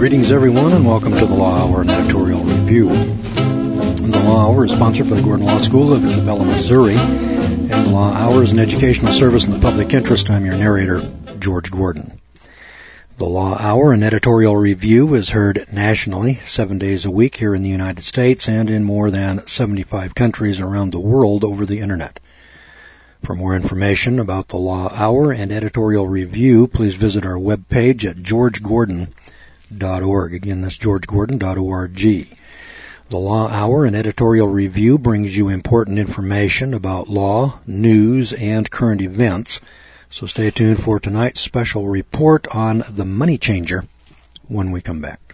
Greetings, everyone, and welcome to the Law Hour and Editorial Review. The Law Hour is sponsored by the Gordon Law School of Isabella, Missouri, and the Law Hour is an educational service in the public interest. I'm your narrator, George Gordon. The Law Hour and Editorial Review is heard nationally 7 days a week here in the United States and in more than 75 countries around the world over the Internet. For more information about the Law Hour and Editorial Review, please visit our webpage at georgegordon.org. Again, that's georgegordon.org. The Law Hour and Editorial Review brings you important information about law, news, and current events. So stay tuned for tonight's special report on the money changer when we come back.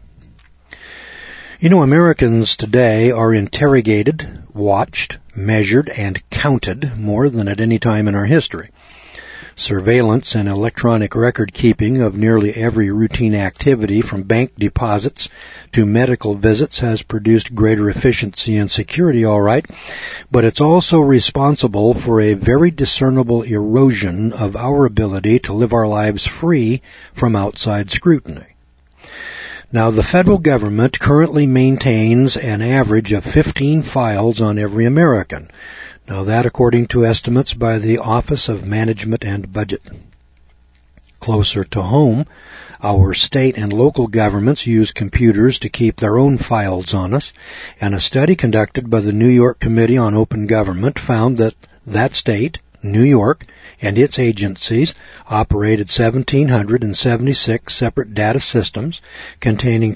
You know, Americans today are interrogated, watched, measured, and counted more than at any time in our history. Surveillance and electronic record keeping of nearly every routine activity from bank deposits to medical visits has produced greater efficiency and security, all right, but it's also responsible for a very discernible erosion of our ability to live our lives free from outside scrutiny. Now, the federal government currently maintains an average of 15 files on every American. Now, that according to estimates by the Office of Management and Budget. Closer to home, our state and local governments use computers to keep their own files on us, and a study conducted by the New York Committee on Open Government found that that state, New York, and its agencies operated 1,776 separate data systems containing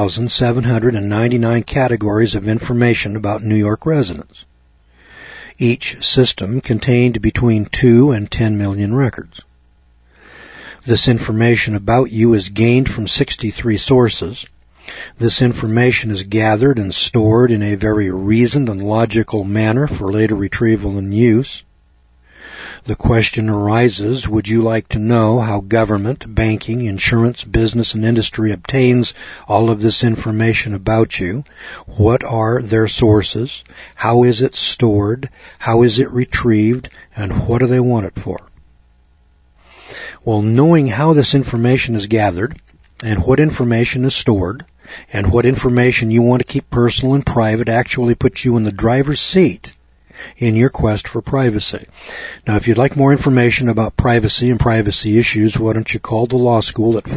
10,799 categories of information about New York residents. Each system contained between 2 and 10 million records. This information about you is gained from 63 sources. This information is gathered and stored in a very reasoned and logical manner for later retrieval and use. The question arises, would you like to know how government, banking, insurance, business, and industry obtains all of this information about you? What are their sources? How is it stored? How is it retrieved? And what do they want it for? Well, knowing how this information is gathered, and what information is stored, and what information you want to keep personal and private actually puts you in the driver's seat in your quest for privacy. Now, if you'd like more information about privacy and privacy issues, why don't you call the law school at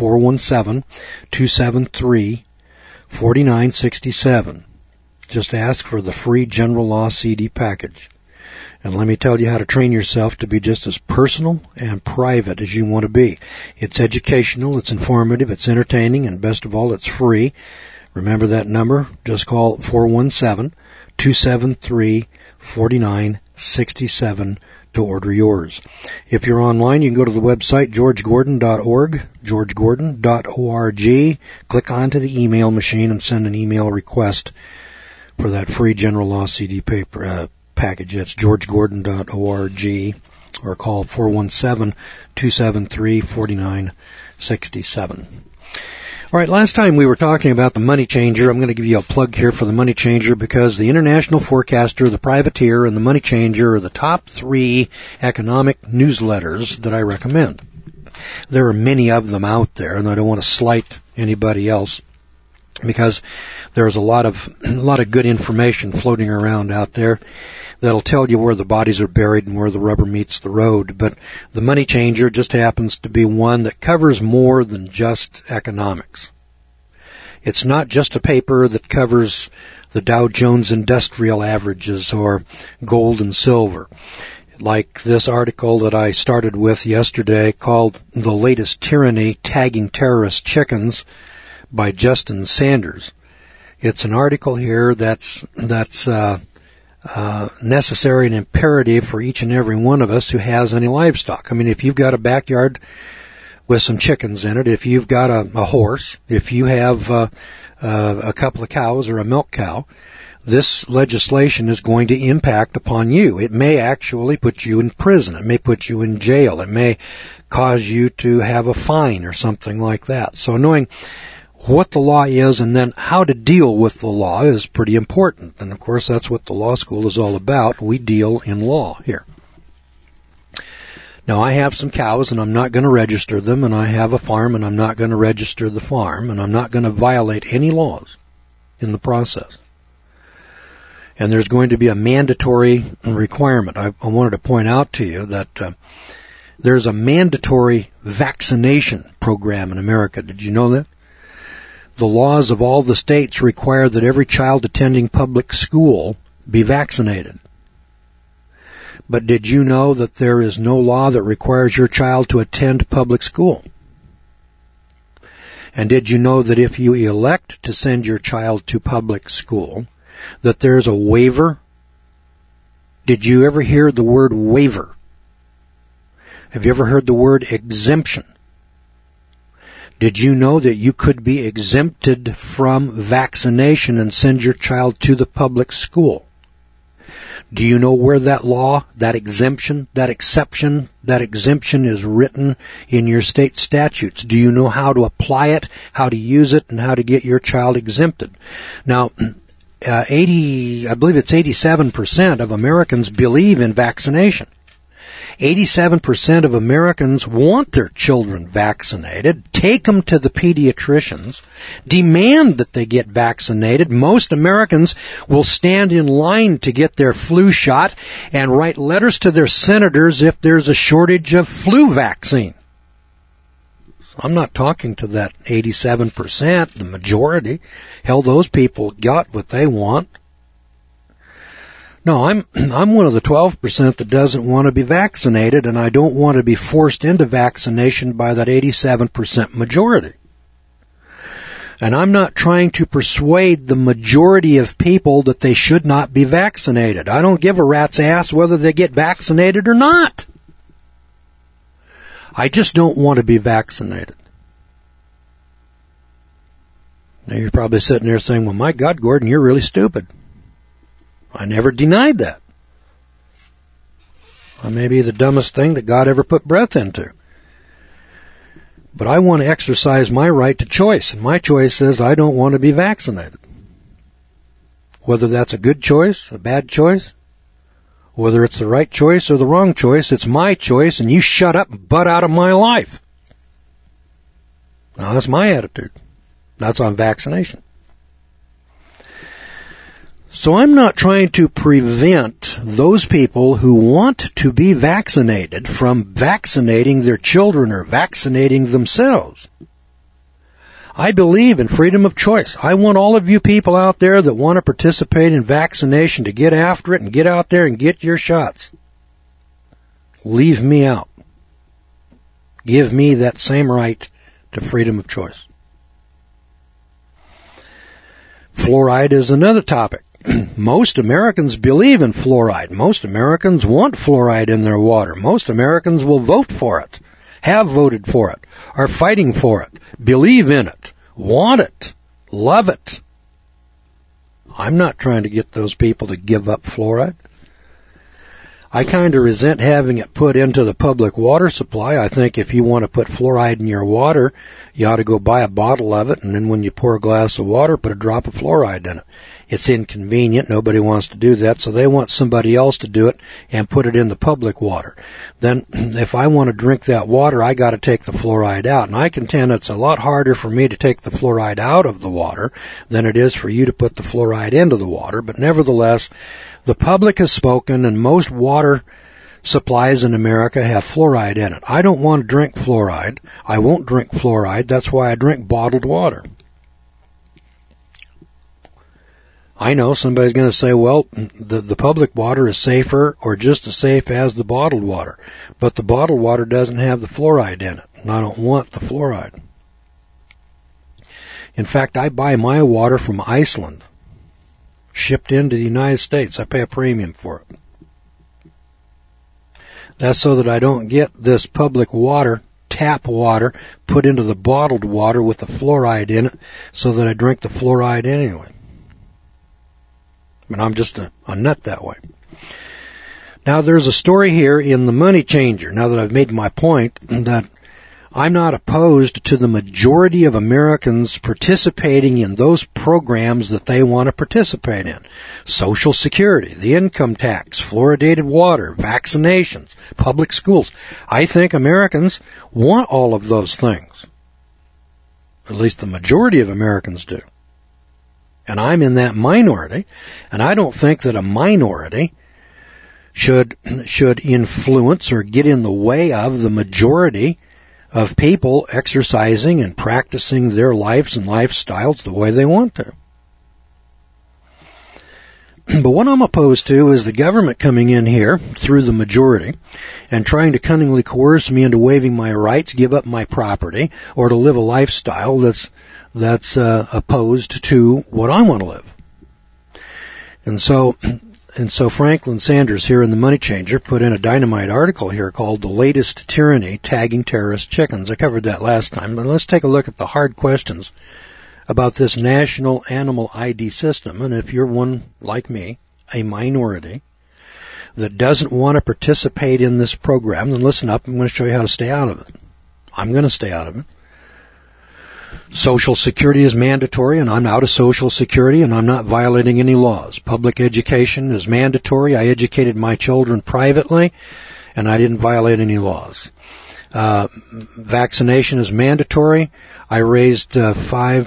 417-273-4967. Just ask for the free General Law CD package. And let me tell you how to train yourself to be just as personal and private as you want to be. It's educational, it's informative, it's entertaining, and best of all, it's free. Remember that number? Just call 417-273-4967 to order yours. If you're online, you can go to the website georgegordon.org, georgegordon.org, click onto the email machine and send an email request for that free General Law CD package. That's georgegordon.org, or call 417-273-4967. All right, last time we were talking about the money changer. I'm going to give you a plug here for the money changer because the International Forecaster, the Privateer, and the Money Changer are the top 3 economic newsletters that I recommend. There are many of them out there, and I don't want to slight anybody else because there's a lot of good information floating around out there that'll tell you where the bodies are buried and where the rubber meets the road. But the Money Changer just happens to be one that covers more than just economics. It's not just a paper that covers the Dow Jones Industrial Averages or gold and silver. Like this article that I started with yesterday called The Latest Tyranny Tagging Terrorist Chickens by Justin Sanders. It's an article here that's necessary and imperative for each and every one of us who has any livestock. I mean, if you've got a backyard with some chickens in it, if you've got a horse, if you have a couple of cows or a milk cow, this legislation is going to impact upon you. It may actually put you in prison. It may put you in jail. It may cause you to have a fine or something like that. So knowing what the law is and then how to deal with the law is pretty important. And, of course, that's what the law school is all about. We deal in law here. Now, I have some cows, and I'm not going to register them, and I have a farm, and I'm not going to register the farm, and I'm not going to violate any laws in the process. And there's going to be a mandatory requirement. I wanted to point out to you that there's a mandatory vaccination program in America. Did you know that? The laws of all the states require that every child attending public school be vaccinated. But did you know that there is no law that requires your child to attend public school? And did you know that if you elect to send your child to public school, that there's a waiver? Did you ever hear the word waiver? Have you ever heard the word exemption? Did you know that you could be exempted from vaccination and send your child to the public school? Do you know where that law, that exemption, that exception, that exemption is written in your state statutes? Do you know how to apply it, how to use it, and how to get your child exempted? Now, I believe it's 87% of Americans believe in vaccination. 87% of Americans want their children vaccinated, take them to the pediatricians, demand that they get vaccinated. Most Americans will stand in line to get their flu shot and write letters to their senators if there's a shortage of flu vaccine. I'm not talking to that 87%, the majority. Hell, those people got what they want. No, I'm one of the 12% that doesn't want to be vaccinated, and I don't want to be forced into vaccination by that 87% majority. And I'm not trying to persuade the majority of people that they should not be vaccinated. I don't give a rat's ass whether they get vaccinated or not. I just don't want to be vaccinated. Now you're probably sitting there saying, well, my God, Gordon, you're really stupid. I never denied that. I may be the dumbest thing that God ever put breath into. But I want to exercise my right to choice, and my choice is I don't want to be vaccinated. Whether that's a good choice, a bad choice, whether it's the right choice or the wrong choice, it's my choice, and you shut up and butt out of my life. Now, that's my attitude. That's on vaccination. So I'm not trying to prevent those people who want to be vaccinated from vaccinating their children or vaccinating themselves. I believe in freedom of choice. I want all of you people out there that want to participate in vaccination to get after it and get out there and get your shots. Leave me out. Give me that same right to freedom of choice. Fluoride is another topic. Most Americans believe in fluoride. Most Americans want fluoride in their water. Most Americans will vote for it, have voted for it, are fighting for it, believe in it, want it, love it. I'm not trying to get those people to give up fluoride. I kind of resent having it put into the public water supply. I think if you want to put fluoride in your water, you ought to go buy a bottle of it, and then when you pour a glass of water, put a drop of fluoride in it. It's inconvenient. Nobody wants to do that, so they want somebody else to do it and put it in the public water. Then if I want to drink that water, I got to take the fluoride out. And I contend it's a lot harder for me to take the fluoride out of the water than it is for you to put the fluoride into the water. But nevertheless, the public has spoken, and most water supplies in America have fluoride in it. I don't want to drink fluoride. I won't drink fluoride. That's why I drink bottled water. I know somebody's going to say, well, the public water is safer or just as safe as the bottled water. But the bottled water doesn't have the fluoride in it, and I don't want the fluoride. In fact, I buy my water from Iceland, shipped into the United States. I pay a premium for it. That's so that I don't get this public water, tap water, put into the bottled water with the fluoride in it, so that I drink the fluoride anyway. But I'm just a nut that way. Now, there's a story here in the Money Changer, now that I've made my point, that I'm not opposed to the majority of Americans participating in those programs that they want to participate in. Social Security, the income tax, fluoridated water, vaccinations, public schools. I think Americans want all of those things. At least the majority of Americans do. And I'm in that minority, and I don't think that a minority should influence or get in the way of the majority of people exercising and practicing their lives and lifestyles the way they want to. But what I'm opposed to is the government coming in here through the majority and trying to cunningly coerce me into waiving my rights, give up my property, or to live a lifestyle that's opposed to what I want to live. And so Franklin Sanders here in the Money Changer put in a dynamite article here called The Latest Tyranny, Tagging Terrorist Chickens. I covered that last time, but let's take a look at the hard questions about this National Animal ID system. And if you're one, like me, a minority, that doesn't want to participate in this program, then listen up. I'm going to show you how to stay out of it. I'm going to stay out of it. Social Security is mandatory, and I'm out of Social Security, and I'm not violating any laws. Public education is mandatory. I educated my children privately, and I didn't violate any laws. Vaccination is mandatory. I raised 9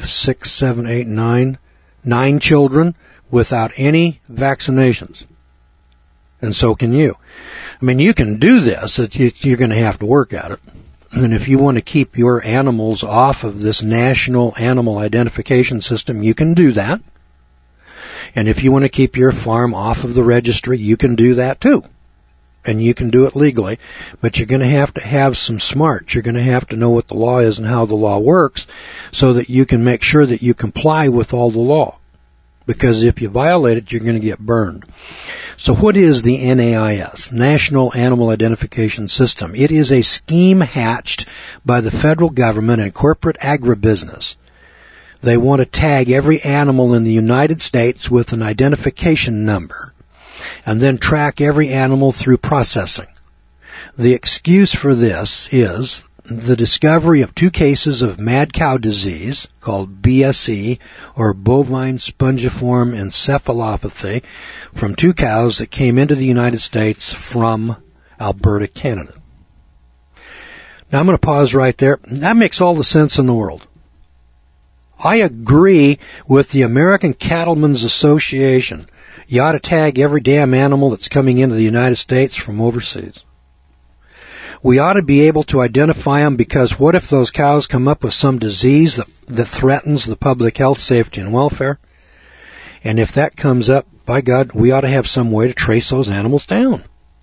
children without any vaccinations. And so can you. I mean, you can do this. You're going to have to work at it. And if you want to keep your animals off of this national animal identification system, you can do that. And if you want to keep your farm off of the registry, you can do that too. And you can do it legally. But you're going to have some smarts. You're going to have to know what the law is and how the law works so that you can make sure that you comply with all the law. Because if you violate it, you're going to get burned. So what is the NAIS, National Animal Identification System? It is a scheme hatched by the federal government and corporate agribusiness. They want to tag every animal in the United States with an identification number and then track every animal through processing. The excuse for this is the discovery of 2 cases of mad cow disease called BSE, or bovine spongiform encephalopathy, from 2 cows that came into the United States from Alberta, Canada. Now I'm going to pause right there. That makes all the sense in the world. I agree with the American Cattlemen's Association. You ought to tag every damn animal that's coming into the United States from overseas. We ought to be able to identify them, because what if those cows come up with some disease that threatens the public health, safety, and welfare? And if that comes up, by God, we ought to have some way to trace those animals down.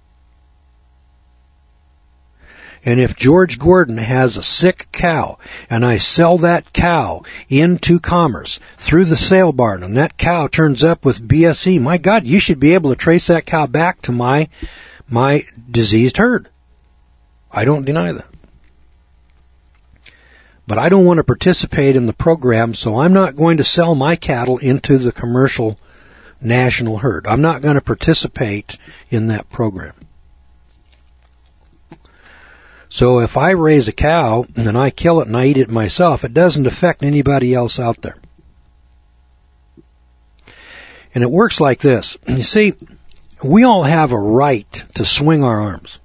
And if George Gordon has a sick cow, and I sell that cow into commerce through the sale barn, and that cow turns up with BSE, my God, you should be able to trace that cow back to my diseased herd. I don't deny that. But I don't want to participate in the program, so I'm not going to sell my cattle into the commercial national herd. I'm not going to participate in that program. So if I raise a cow and I kill it and I eat it myself, it doesn't affect anybody else out there. And it works like this. You see, we all have a right to swing our arms.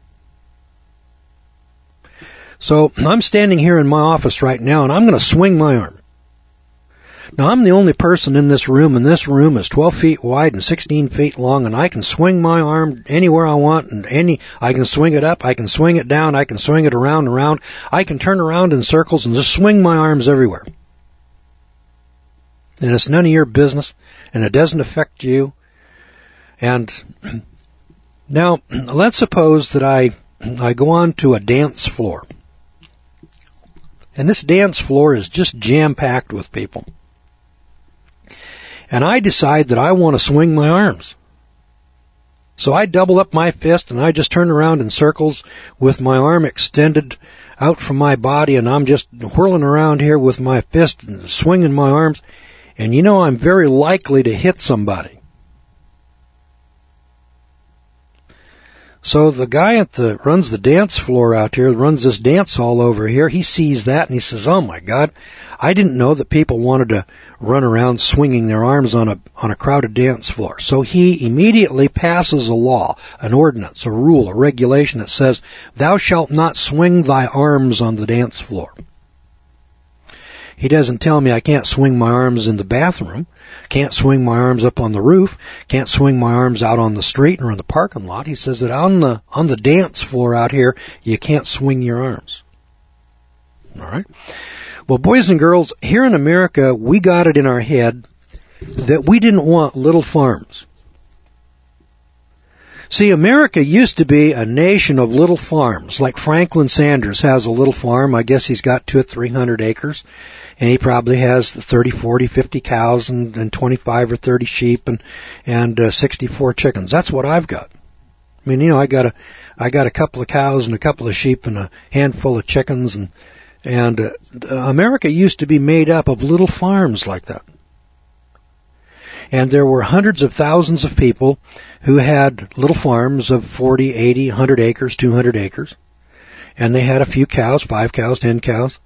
So I'm standing here in my office right now, and I'm going to swing my arm. Now, I'm the only person in this room, and this room is 12 feet wide and 16 feet long, and I can swing my arm anywhere I want, and I can swing it up, I can swing it down, I can swing it around and around. I can turn around in circles and just swing my arms everywhere. And it's none of your business, and it doesn't affect you. And now, let's suppose that I go on to a dance floor. And this dance floor is just jam-packed with people. And I decide that I want to swing my arms. So I double up my fist and I just turn around in circles with my arm extended out from my body, and I'm just whirling around here with my fist and swinging my arms. And you know, I'm very likely to hit somebody. So the guy runs the dance floor out here, runs this dance hall over here, he sees that and he says, "Oh my God, I didn't know that people wanted to run around swinging their arms on a crowded dance floor." So he immediately passes a law, an ordinance, a rule, a regulation that says, "Thou shalt not swing thy arms on the dance floor." He doesn't tell me I can't swing my arms in the bathroom, can't swing my arms up on the roof, can't swing my arms out on the street or in the parking lot. He says that on the dance floor out here, you can't swing your arms. All right? Well, boys and girls, here in America, we got it in our head that we didn't want little farms. See, America used to be a nation of little farms, like Franklin Sanders has a little farm. I guess he's got 200 or 300 acres, and he probably has 30, 40, 50 cows and 25 or 30 sheep and 64 chickens. That's what I've got. I mean, I got a couple of cows and a couple of sheep and a handful of chickens, and America used to be made up of little farms like that. And there were hundreds of thousands of people who had little farms of 40, 80, 100 acres, 200 acres. And they had a few cows, 5 cows, 10 cows,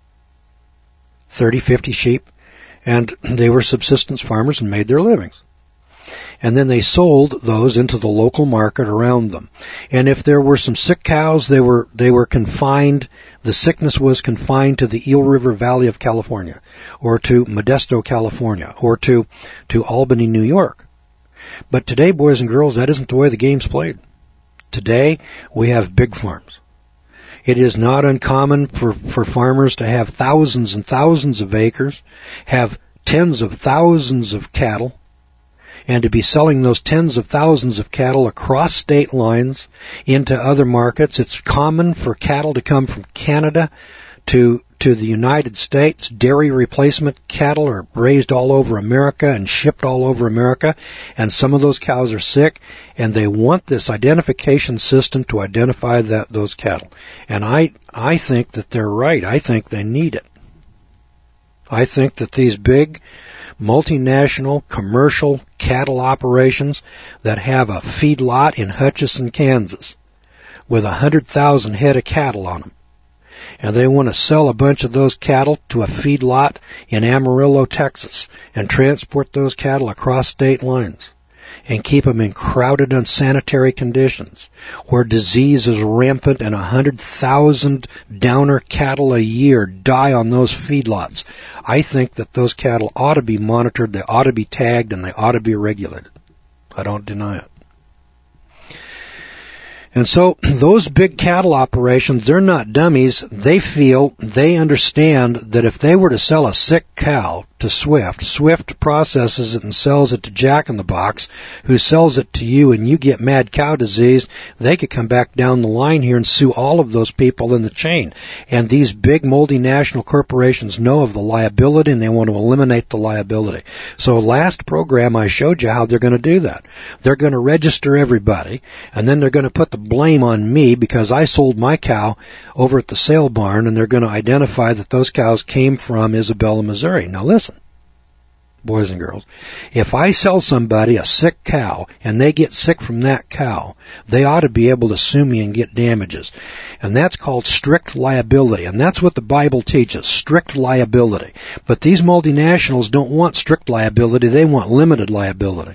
30, 50 sheep. And they were subsistence farmers and made their livings. And then they sold those into the local market around them. And if there were some sick cows, they were confined. The sickness was confined to the Eel River Valley of California, or to Modesto, California, or to Albany, New York. But today, boys and girls, that isn't the way the game's played. Today, we have big farms. It is not uncommon for farmers to have thousands and thousands of acres, have tens of thousands of cattle, and to be selling those tens of thousands of cattle across state lines into other markets. It's common for cattle to come from Canada to the United States. Dairy replacement cattle are raised all over America and shipped all over America, and some of those cows are sick, and they want this identification system to identify those cattle. And I think that they're right. I think they need it. I think that these big multinational commercial cattle operations that have a feedlot in Hutchinson, Kansas, with 100,000 head of cattle on them, and they want to sell a bunch of those cattle to a feedlot in Amarillo, Texas, and transport those cattle across state lines and keep them in crowded, unsanitary conditions where disease is rampant and 100,000 downer cattle a year die on those feedlots. I think that those cattle ought to be monitored, they ought to be tagged, and they ought to be regulated. I don't deny it. And so those big cattle operations, they're not dummies. They understand that if they were to sell a sick cow to Swift processes it and sells it to Jack in the Box, who sells it to you, and you get mad cow disease, they could come back down the line here and sue all of those people in the chain. And these big multinational corporations know of the liability, and they want to eliminate the liability. So last program I showed you how they're going to do that. They're going to register everybody, and then they're going to put the blame on me because I sold my cow over at the sale barn, and they're going to identify that those cows came from Isabella, Missouri. Now listen, boys and girls, if I sell somebody a sick cow and they get sick from that cow, they ought to be able to sue me and get damages. And that's called strict liability. And that's what the Bible teaches, strict liability. But these multinationals don't want strict liability. They want limited liability.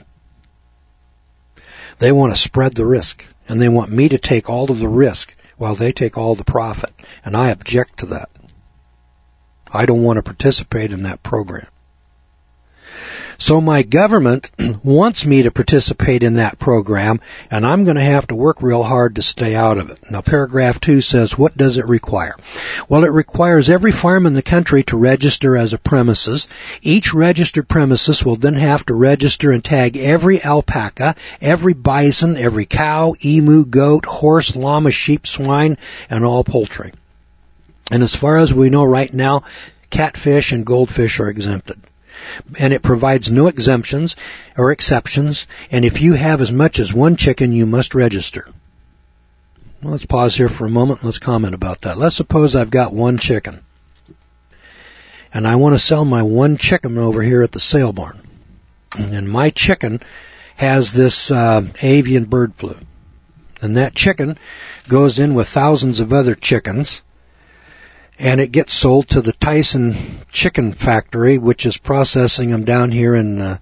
They want to spread the risk. And they want me to take all of the risk while they take all the profit. And I object to that. I don't want to participate in that program. So my government wants me to participate in that program, and I'm going to have to work real hard to stay out of it. Now, paragraph 2 says, what does it require? Well, it requires every farm in the country to register as a premises. Each registered premises will then have to register and tag every alpaca, every bison, every cow, emu, goat, horse, llama, sheep, swine, and all poultry. And as far as we know right now, catfish and goldfish are exempted. And it provides no exemptions or exceptions, and if you have as much as one chicken, you must register. Well, let's pause here for a moment and let's comment about that. Let's suppose I've got one chicken, and I want to sell my one chicken over here at the sale barn. And my chicken has this avian bird flu. And that chicken goes in with thousands of other chickens, and it gets sold to the Tyson Chicken Factory, which is processing them down here in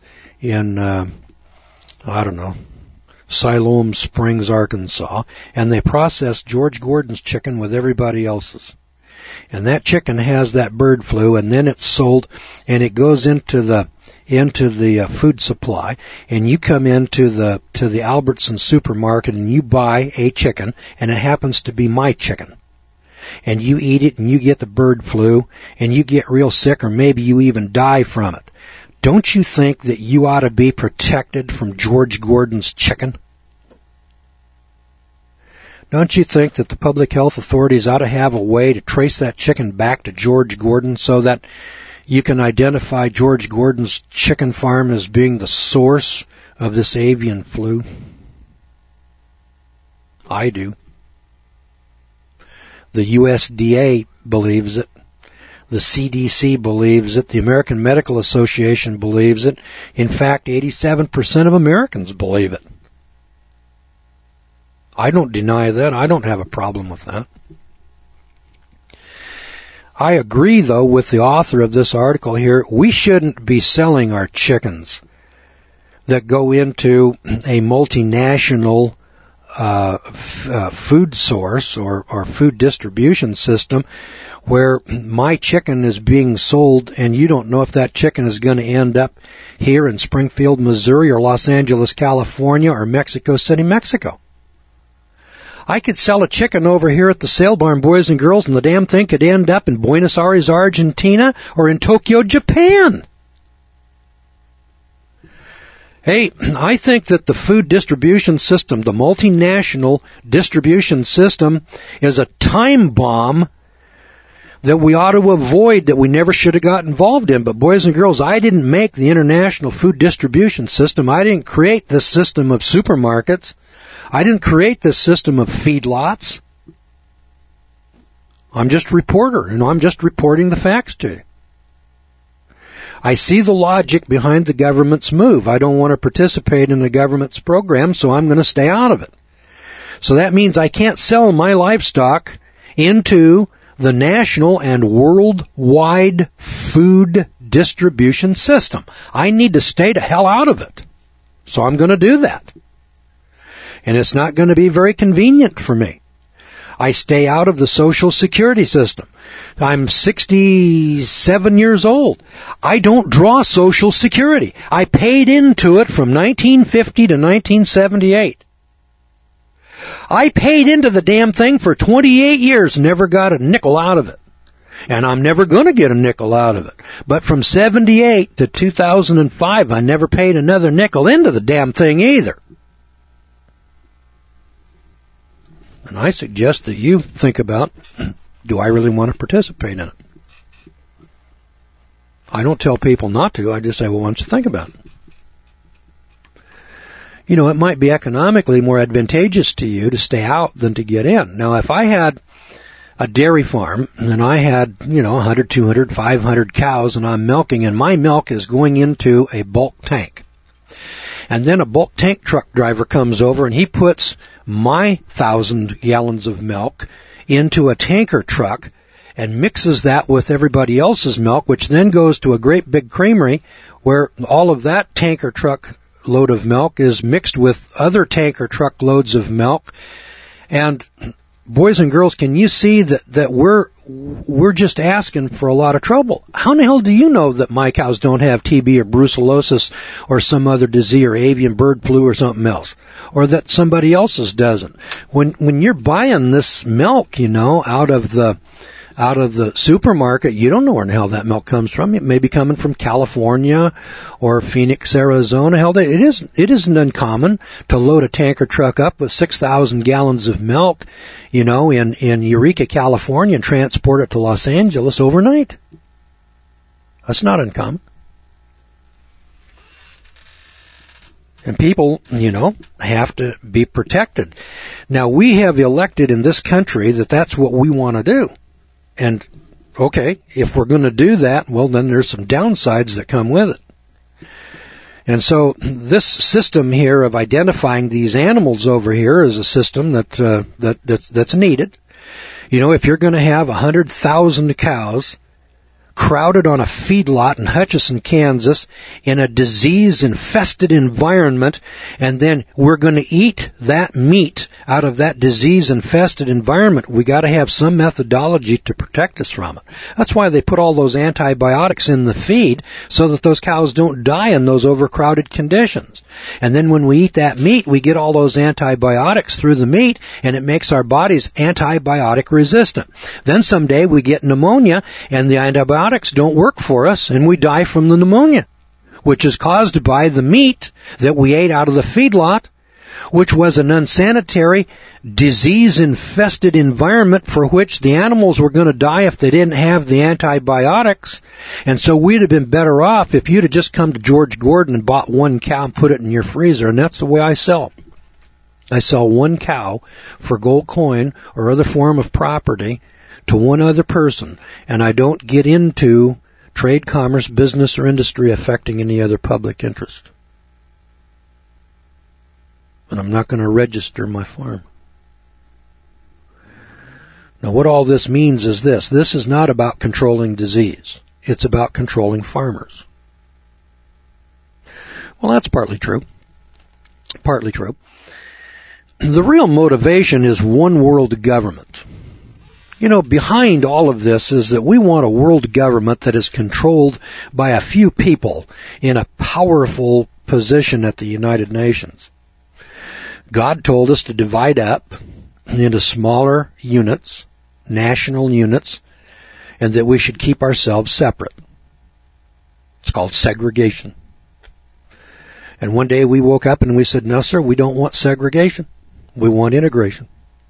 Siloam Springs, Arkansas, and they process George Gordon's chicken with everybody else's. And that chicken has that bird flu, and then it's sold, and it goes into the food supply, and you come into the Albertson supermarket and you buy a chicken, and it happens to be my chicken. And you eat it and you get the bird flu and you get real sick, or maybe you even die from it. Don't you think that you ought to be protected from George Gordon's chicken? Don't you think that the public health authorities ought to have a way to trace that chicken back to George Gordon so that you can identify George Gordon's chicken farm as being the source of this avian flu? I do. The USDA believes it. The CDC believes it. The American Medical Association believes it. In fact, 87% of Americans believe it. I don't deny that. I don't have a problem with that. I agree, though, with the author of this article here. We shouldn't be selling our chickens that go into a multinational food source or food distribution system where my chicken is being sold and you don't know if that chicken is going to end up here in Springfield, Missouri, or Los Angeles, California, or Mexico City, Mexico. I could sell a chicken over here at the sale barn, boys and girls, and the damn thing could end up in Buenos Aires, Argentina, or in Tokyo, Japan. Hey, I think that the food distribution system, the multinational distribution system, is a time bomb that we ought to avoid, that we never should have got involved in. But boys and girls, I didn't make the international food distribution system. I didn't create this system of supermarkets. I didn't create this system of feedlots. I'm just a reporter, and I'm just reporting the facts to you. I see the logic behind the government's move. I don't want to participate in the government's program, so I'm going to stay out of it. So that means I can't sell my livestock into the national and worldwide food distribution system. I need to stay the hell out of it. So I'm going to do that. And it's not going to be very convenient for me. I stay out of the Social Security system. I'm 67 years old. I don't draw Social Security. I paid into it from 1950 to 1978. I paid into the damn thing for 28 years, never got a nickel out of it. And I'm never going to get a nickel out of it. But from 78 to 2005, I never paid another nickel into the damn thing either. And I suggest that you think about, do I really want to participate in it? I don't tell people not to. I just say, well, why don't you think about it? You know, it might be economically more advantageous to you to stay out than to get in. Now, if I had a dairy farm and I had, 100, 200, 500 cows and I'm milking, and my milk is going into a bulk tank, and then a bulk tank truck driver comes over and he puts my 1,000 gallons of milk into a tanker truck and mixes that with everybody else's milk, which then goes to a great big creamery where all of that tanker truck load of milk is mixed with other tanker truck loads of milk. And boys and girls, can you see that we're just asking for a lot of trouble? How in the hell do you know that my cows don't have TB or brucellosis or some other disease or avian bird flu or something else? Or that somebody else's doesn't? When you're buying this milk, out of the supermarket, you don't know where the hell that milk comes from. It may be coming from California or Phoenix, Arizona. Hell, it isn't uncommon to load a tanker truck up with 6,000 gallons of milk, in Eureka, California, and transport it to Los Angeles overnight. That's not uncommon. And people, have to be protected. Now, we have elected in this country that that's what we want to do. And, okay, if we're going to do that, well, then there's some downsides that come with it. And so this system here of identifying these animals over here is a system that's needed. You know, if you're going to have 100,000 cows crowded on a feedlot in Hutchinson, Kansas, in a disease-infested environment, and then we're going to eat that meat out of that disease-infested environment, we got to have some methodology to protect us from it. That's why they put all those antibiotics in the feed, so that those cows don't die in those overcrowded conditions. And then when we eat that meat, we get all those antibiotics through the meat, and it makes our bodies antibiotic resistant. Then someday we get pneumonia, and the antibiotics don't work for us, and we die from the pneumonia, which is caused by the meat that we ate out of the feedlot, which was an unsanitary, disease-infested environment for which the animals were going to die if they didn't have the antibiotics. And so we'd have been better off if you'd have just come to George Gordon and bought one cow and put it in your freezer, and that's the way I sell. I sell one cow for gold coin or other form of property to one other person, and I don't get into trade, commerce, business, or industry affecting any other public interest. And I'm not going to register my farm. Now, what all this means is this. This is not about controlling disease. It's about controlling farmers. Well, that's partly true. Partly true. The real motivation is one world government. You know, behind all of this is that we want a world government that is controlled by a few people in a powerful position at the United Nations. God told us to divide up into smaller units, national units, and that we should keep ourselves separate. It's called segregation. And one day we woke up and we said, no, sir, we don't want segregation. We want integration.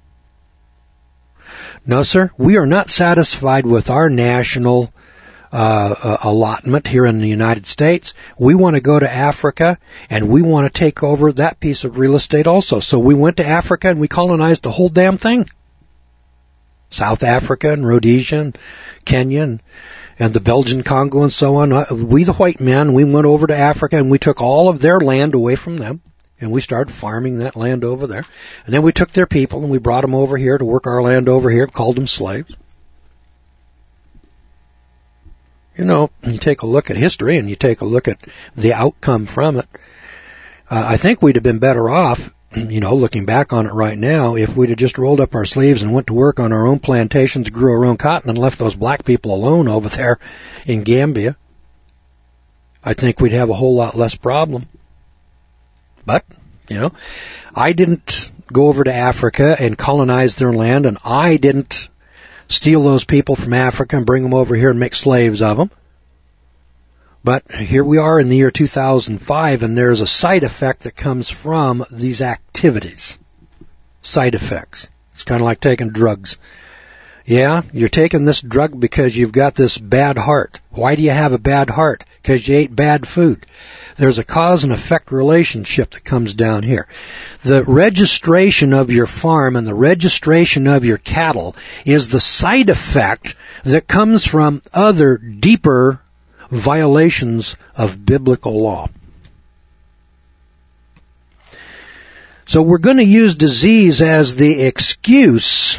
No, sir, we are not satisfied with our national allotment here in the United States. We want to go to Africa, and we want to take over that piece of real estate also. So we went to Africa, and we colonized the whole damn thing. South Africa and Rhodesia and Kenya and the Belgian Congo and so on. We, the white men, we went over to Africa, and we took all of their land away from them. And we started farming that land over there. And then we took their people and we brought them over here to work our land over here, called them slaves. You know, you take a look at history and you take a look at the outcome from it. I think we'd have been better off, you know, looking back on it right now, if we'd have just rolled up our sleeves and went to work on our own plantations, grew our own cotton, and left those black people alone over there in Gambia. I think we'd have a whole lot less problem. But, you know, I didn't go over to Africa and colonize their land, and I didn't steal those people from Africa and bring them over here and make slaves of them. But here we are in the year 2005, and there's a side effect that comes from these activities. Side effects. It's kind of like taking drugs. Yeah, you're taking this drug because you've got this bad heart. Why do you have a bad heart? Because you ate bad food. There's a cause and effect relationship that comes down here. The registration of your farm and the registration of your cattle is the side effect that comes from other deeper violations of biblical law. So we're going to use disease as the excuse.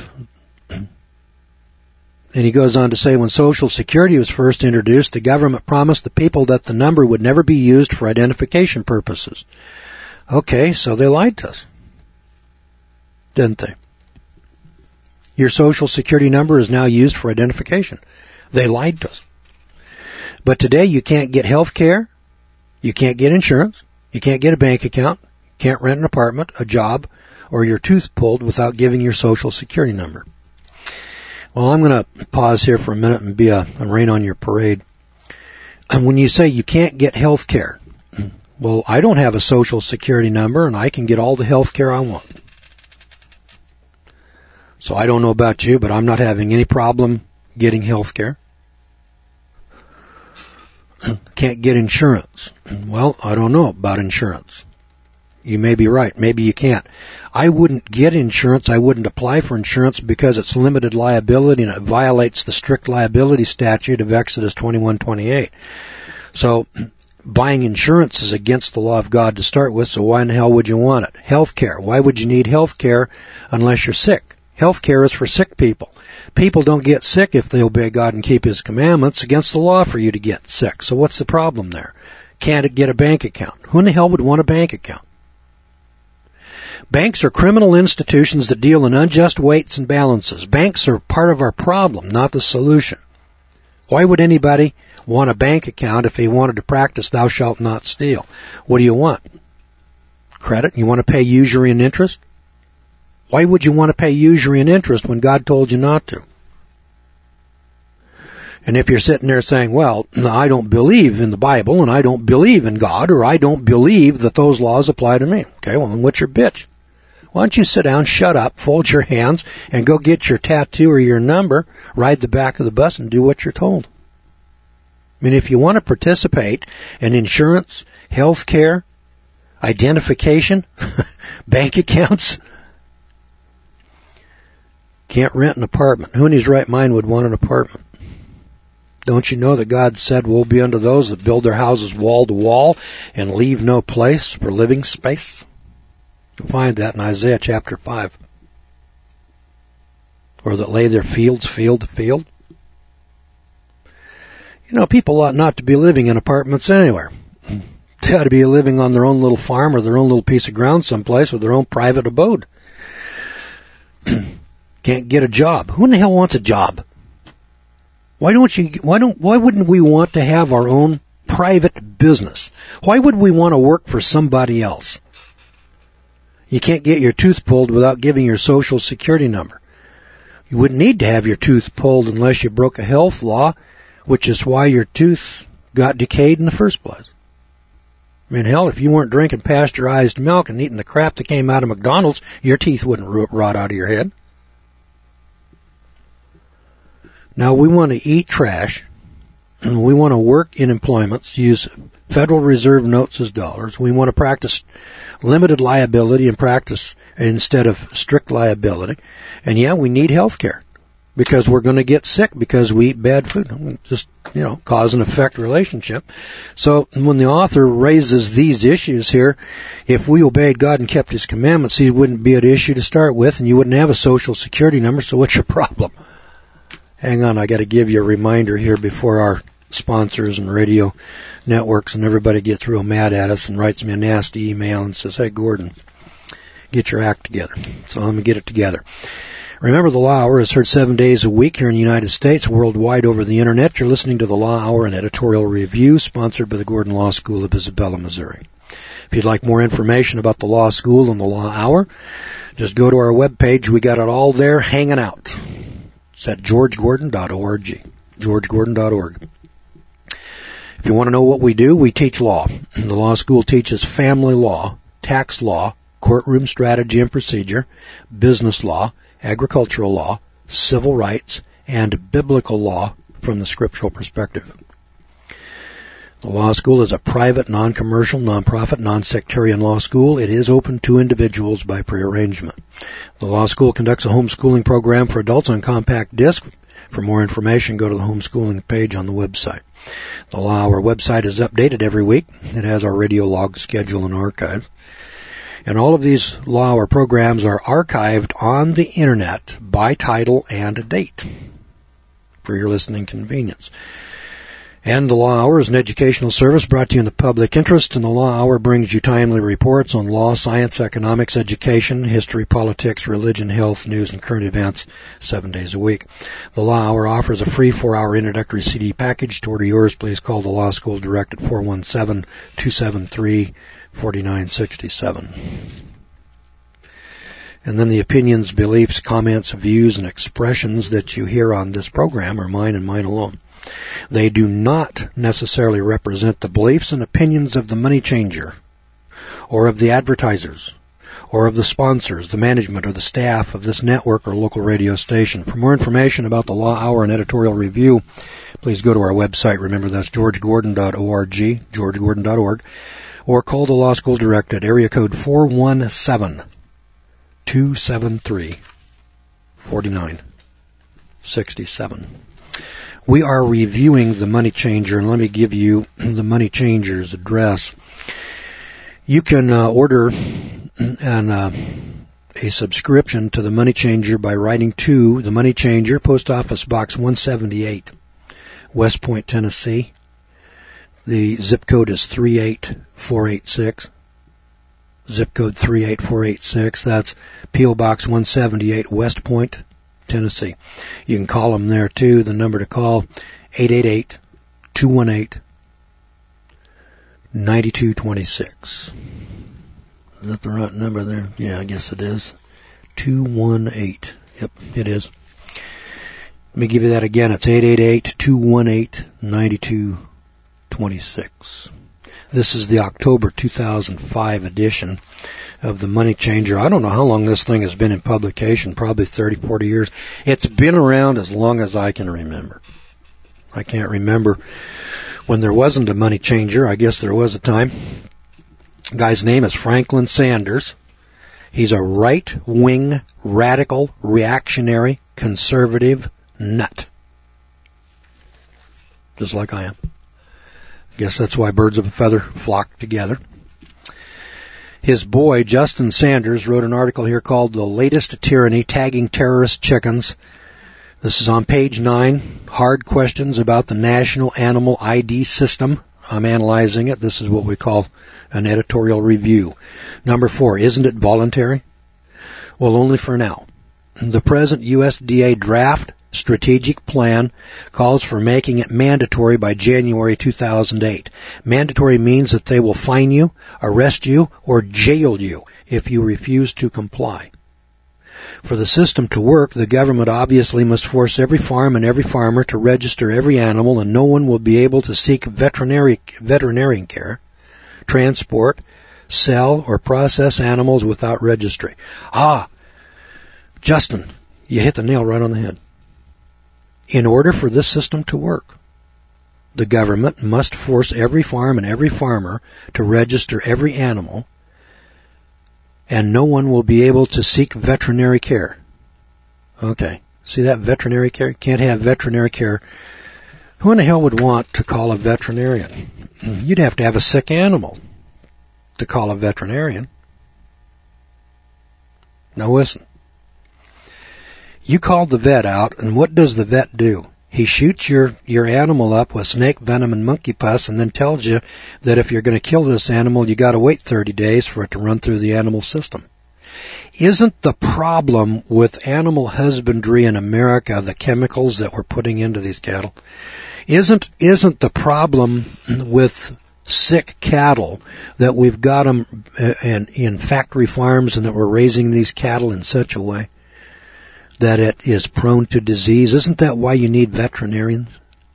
And he goes on to say, when Social Security was first introduced, the government promised the people that the number would never be used for identification purposes. Okay, so they lied to us, didn't they? Your Social Security number is now used for identification. They lied to us. But today you can't get health care, you can't get insurance, you can't get a bank account, can't rent an apartment, a job, or your tooth pulled without giving your Social Security number. Well, I'm going to pause here for a minute and be a rain on your parade. And when you say you can't get health care, well, I don't have a Social Security number, and I can get all the health care I want. So I don't know about you, but I'm not having any problem getting health care. Can't get insurance. Well, I don't know about insurance. You may be right. Maybe you can't. I wouldn't get insurance. I wouldn't apply for insurance because it's limited liability and it violates the strict liability statute of Exodus 21:28. So, Buying insurance is against the law of God to start with, so why in the hell would you want it? Healthcare. Why would you need healthcare unless you're sick? Healthcare is for sick people. People don't get sick if they obey God and keep His commandments. Against the law for you to get sick. So what's the problem there? Can't get a bank account. Who in the hell would want a bank account? Banks are criminal institutions that deal in unjust weights and balances. Banks are part of our problem, not the solution. Why would anybody want a bank account if they wanted to practice thou shalt not steal? What do you want? Credit? You want to pay usury and interest? Why would you want to pay usury and interest when God told you not to? And if you're sitting there saying, well, I don't believe in the Bible, and I don't believe in God, or I don't believe that those laws apply to me. Okay, well, then what's your bitch? Why don't you sit down, shut up, fold your hands, and go get your tattoo or your number, ride the back of the bus, and do what you're told? I mean, if you want to participate in insurance, health care, identification, bank accounts, can't rent an apartment. Who in his right mind would want an apartment? Don't you know that God said, woe be unto those that build their houses wall to wall and leave no place for living space? You'll find that in Isaiah chapter 5. Or that lay their fields field to field. You know, people ought not to be living in apartments anywhere. They ought to be living on their own little farm or their own little piece of ground someplace with their own private abode. Can't get a job. Who in the hell wants a job? Why wouldn't we want to have our own private business? Why would we want to work for somebody else? You can't get your tooth pulled without giving your social security number. You wouldn't need to have your tooth pulled unless you broke a health law, which is why your tooth got decayed in the first place. I mean, hell, if you weren't drinking pasteurized milk and eating the crap that came out of McDonald's, your teeth wouldn't rot out of your head. Now, we want to eat trash, and we want to work in employments, use Federal Reserve notes as dollars. We want to practice limited liability and practice instead of strict liability. And yeah, we need health care because we're going to get sick because we eat bad food. Just, cause and effect relationship. So when the author raises these issues here, if we obeyed God and kept His commandments, He wouldn't be an issue to start with, and you wouldn't have a social security number, so what's your problem? Hang on, I got to give you a reminder here before our sponsors and radio networks and everybody gets real mad at us and writes me a nasty email and says, hey, Gordon, get your act together. So I'm going to get it together. Remember, the Law Hour is heard 7 days a week here in the United States, worldwide over the Internet. You're listening to the Law Hour, an editorial review sponsored by the Gordon Law School of Isabella, Missouri. If you'd like more information about the Law School and the Law Hour, just go to our webpage. We got it all there hanging out. It's at georgegordon.org. georgegordon.org. If you want to know what we do, we teach law. The law school teaches family law, tax law, courtroom strategy and procedure, business law, agricultural law, civil rights, and biblical law from the scriptural perspective. The law school is a private, non-commercial, non-profit, non-sectarian law school. It is open to individuals by prearrangement. The law school conducts a homeschooling program for adults on compact disc. For more information, go to the homeschooling page on the website. The Law Hour website is updated every week. It has our radio log schedule and archive. And all of these Law Hour programs are archived on the Internet by title and date for your listening convenience. And the Law Hour is an educational service brought to you in the public interest, and the Law Hour brings you timely reports on law, science, economics, education, history, politics, religion, health, news, and current events 7 days a week. The Law Hour offers a free 4-hour introductory CD package. To order yours, please call the Law School direct at 417-273-4967. And then the opinions, beliefs, comments, views, and expressions that you hear on this program are mine and mine alone. They do not necessarily represent the beliefs and opinions of the money changer, or of the advertisers, or of the sponsors, the management, or the staff of this network or local radio station. For more information about the Law Hour and editorial review, please go to our website. Remember, that's georgegordon.org, georgegordon.org, or call the Law School direct at area code 417-273-4967. We are reviewing the Money Changer, and let me give you the Money Changer's address. You can order a subscription to the Money Changer by writing to the Money Changer, Post Office Box 178, West Point, Tennessee. The zip code is 38486. Zip code 38486. That's P.O. Box 178, West Point, Tennessee. You can call them there too. The number to call, 888-218-9226. Is that the right number there? Yeah, I guess it is. 218. Yep, it is. Let me give you that again. It's 888-218-9226. This is the October 2005 edition of the Money Changer. I don't know how long this thing has been in publication, probably 30, 40 years. It's been around as long as I can remember. I can't remember when there wasn't a Money Changer. I guess there was a time. The guy's name is Franklin Sanders. He's a right-wing, radical, reactionary, conservative nut. Just like I am. Guess that's why birds of a feather flock together. His boy, Justin Sanders, wrote an article here called The Latest Tyranny, Tagging Terrorist Chickens. This is on page 9. Hard questions about the National Animal ID System. I'm analyzing it. This is what we call an editorial review. Number 4, isn't it voluntary? Well, only for now. The present USDA draft strategic plan calls for making it mandatory by January 2008. Mandatory means that they will fine you, arrest you, or jail you if you refuse to comply. For the system to work, the government obviously must force every farm and every farmer to register every animal, and no one will be able to seek veterinarian care, transport, sell, or process animals without registry. Justin, you hit the nail right on the head. In order for this system to work, the government must force every farm and every farmer to register every animal, and no one will be able to seek veterinary care. Okay, see that veterinary care? Can't have veterinary care. Who in the hell would want to call a veterinarian? You'd have to have a sick animal to call a veterinarian. Now listen. You called the vet out, and what does the vet do? He shoots your animal up with snake venom and monkey pus, and then tells you that if you're going to kill this animal, you got to wait 30 days for it to run through the animal system. Isn't the problem with animal husbandry in America the chemicals that we're putting into these cattle? Isn't the problem with sick cattle that we've got them in factory farms and that we're raising these cattle in such a way that it is prone to disease? Isn't that why you need veterinarians?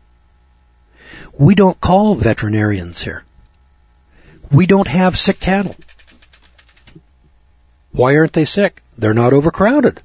We don't call veterinarians here. We don't have sick cattle. Why aren't they sick? They're not overcrowded.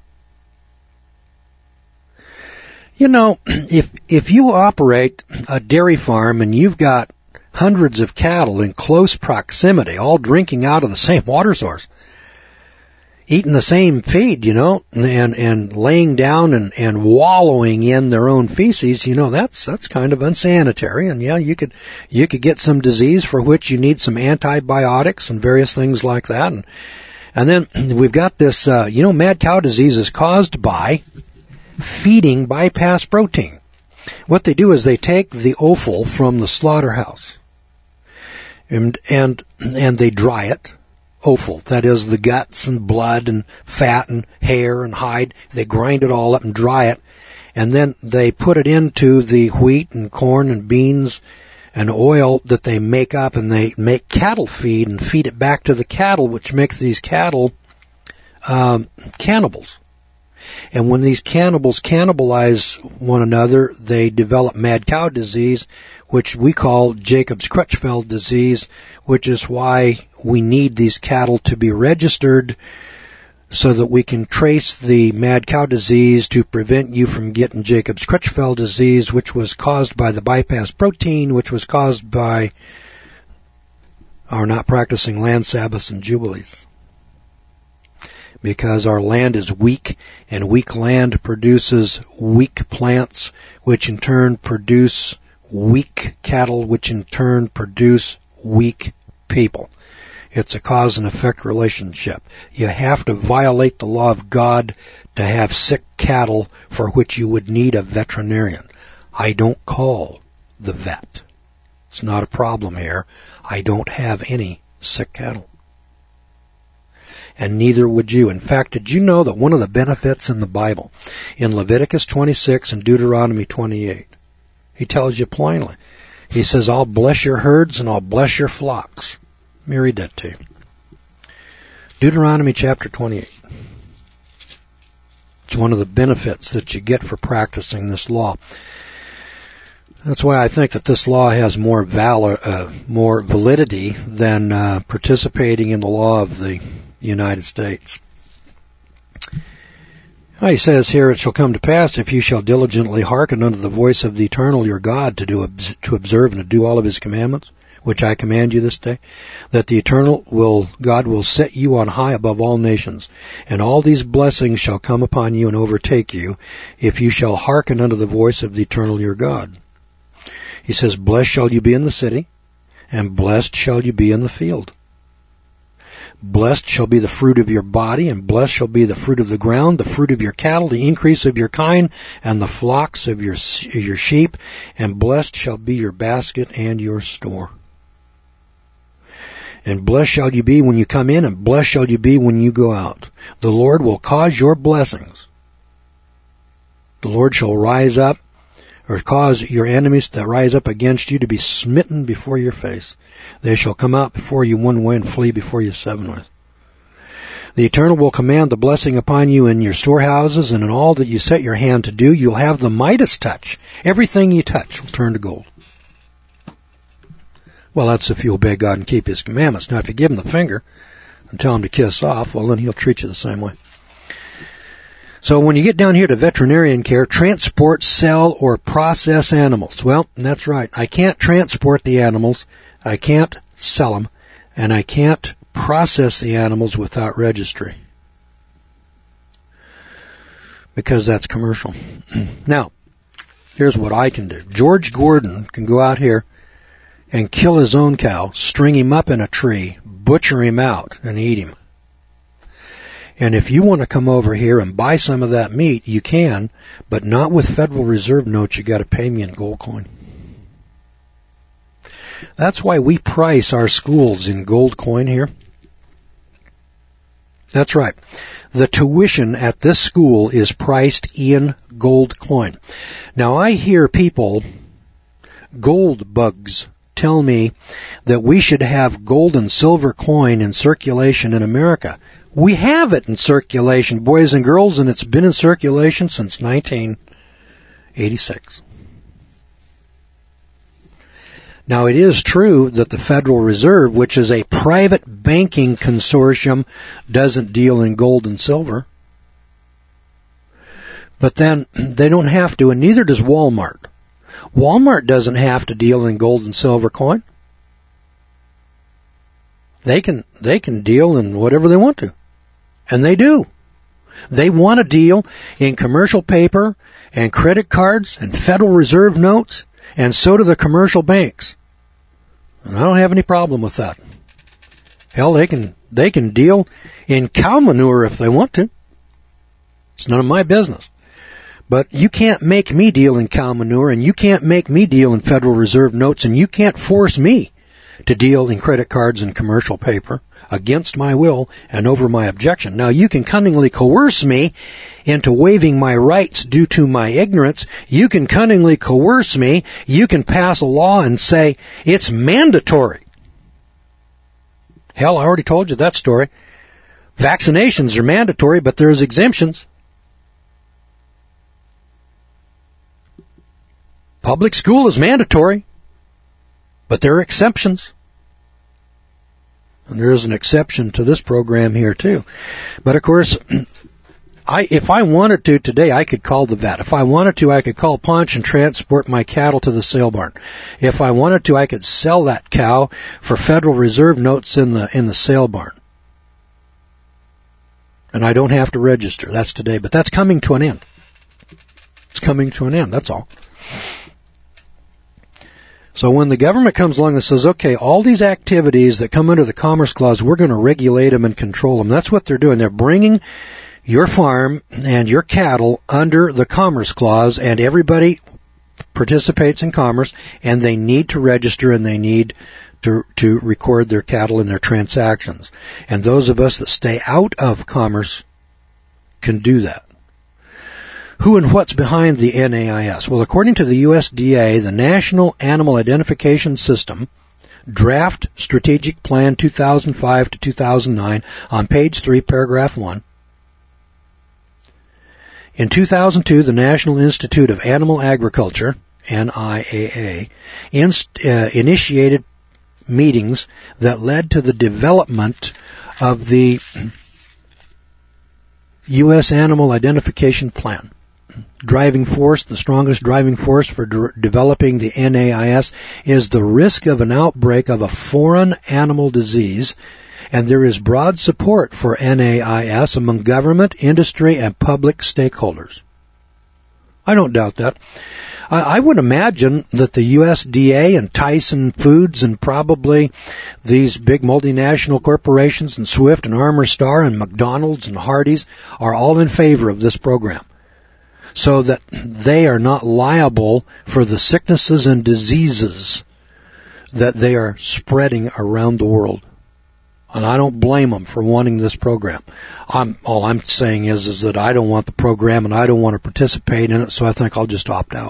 You know, if you operate a dairy farm and you've got hundreds of cattle in close proximity, all drinking out of the same water source, eating the same feed, and laying down and wallowing in their own feces, that's kind of unsanitary. And yeah, you could get some disease for which you need some antibiotics and various things like that. And then we've got this, mad cow disease is caused by feeding bypass protein. What they do is they take the offal from the slaughterhouse and they dry it. Offal, that is the guts and blood and fat and hair and hide. They grind it all up and dry it, and then they put it into the wheat and corn and beans and oil that they make up, and they make cattle feed and feed it back to the cattle, which makes these cattle cannibals. And when these cannibals cannibalize one another, they develop mad cow disease, which we call Jacobs-Crutchfield disease, which is why we need these cattle to be registered so that we can trace the mad cow disease to prevent you from getting Jacobs-Crutchfield disease, which was caused by the bypass protein, which was caused by our not practicing land Sabbaths and Jubilees. because our land is weak, and weak land produces weak plants, which in turn produce weak cattle, which in turn produce weak people. It's a cause and effect relationship. You have to violate the law of God to have sick cattle, for which you would need a veterinarian. I don't call the vet. It's not a problem here. I don't have any sick cattle. And neither would you. In fact, did you know that one of the benefits in the Bible, in Leviticus 26 and Deuteronomy 28, he tells you plainly, he says, I'll bless your herds and I'll bless your flocks. Let me read that to you. Deuteronomy chapter 28. It's one of the benefits that you get for practicing this law. That's why I think that this law has more validity than participating in the law of the United States. He says here, it shall come to pass, if you shall diligently hearken unto the voice of the Eternal your God to observe and to do all of his commandments, which I command you this day, that the Eternal God will set you on high above all nations, and all these blessings shall come upon you and overtake you, if you shall hearken unto the voice of the Eternal your God. He says, blessed shall you be in the city, and blessed shall you be in the field. Blessed shall be the fruit of your body, and blessed shall be the fruit of the ground, the fruit of your cattle, the increase of your kind, and the flocks of your sheep, and blessed shall be your basket and your store. And blessed shall you be when you come in, and blessed shall you be when you go out. The Lord will cause your blessings. The Lord shall rise up, or cause your enemies that rise up against you to be smitten before your face. They shall come out before you one way and flee before you seven ways. The Eternal will command the blessing upon you in your storehouses, and in all that you set your hand to do, you'll have the Midas touch. Everything you touch will turn to gold. Well, that's if you obey God and keep his commandments. Now, if you give him the finger and tell him to kiss off, well, then he'll treat you the same way. So when you get down here to veterinarian care, transport, sell, or process animals. Well, that's right. I can't transport the animals, I can't sell them, and I can't process the animals without registry. Because that's commercial. Now, here's what I can do. George Gordon can go out here and kill his own cow, string him up in a tree, butcher him out, and eat him. And if you want to come over here and buy some of that meat, you can, but not with Federal Reserve notes. You got to pay me in gold coin. That's why we price our schools in gold coin here. That's right. The tuition at this school is priced in gold coin. Now I hear people, gold bugs, tell me that we should have gold and silver coin in circulation in America. We have it in circulation, boys and girls, and it's been in circulation since 1986. Now, it is true that the Federal Reserve, which is a private banking consortium, doesn't deal in gold and silver. But then they don't have to, and neither does Walmart. Walmart doesn't have to deal in gold and silver coin. They can deal in whatever they want to. And they do. They want to deal in commercial paper and credit cards and Federal Reserve notes, and so do the commercial banks. And I don't have any problem with that. Hell, they can deal in cow manure if they want to. It's none of my business. But you can't make me deal in cow manure, and you can't make me deal in Federal Reserve notes, and you can't force me to deal in credit cards and commercial paper against my will and over my objection. Now, you can cunningly coerce me into waiving my rights due to my ignorance. You can cunningly coerce me. You can pass a law and say it's mandatory. Hell, I already told you that story. Vaccinations are mandatory, but there's exemptions. Public school is mandatory, but there are exceptions. And there is an exception to this program here, too. But, of course, if I wanted to today, I could call the vet. If I wanted to, I could call Punch and transport my cattle to the sale barn. If I wanted to, I could sell that cow for Federal Reserve notes in the sale barn. and I don't have to register. That's today, but that's coming to an end. It's coming to an end, that's all. So when the government comes along and says, okay, all these activities that come under the Commerce Clause, we're going to regulate them and control them. That's what they're doing. They're bringing your farm and your cattle under the Commerce Clause, and everybody participates in commerce, and they need to register and they need to record their cattle and their transactions. And those of us that stay out of commerce can do that. Who and what's behind the NAIS? Well, according to the USDA, the National Animal Identification System, Draft Strategic Plan 2005 to 2009, on page 3, paragraph 1. In 2002, the National Institute of Animal Agriculture, NIAA, initiated meetings that led to the development of the U.S. Animal Identification Plan. The strongest driving force for developing the NAIS is the risk of an outbreak of a foreign animal disease, and there is broad support for NAIS among government, industry, and public stakeholders. I don't doubt that. I would imagine that the USDA and Tyson Foods and probably these big multinational corporations and Swift and Armour Star and McDonald's and Hardee's are all in favor of this program, so that they are not liable for the sicknesses and diseases that they are spreading around the world. And I don't blame them for wanting this program. All I'm saying is that I don't want the program and I don't want to participate in it, so I think I'll just opt out.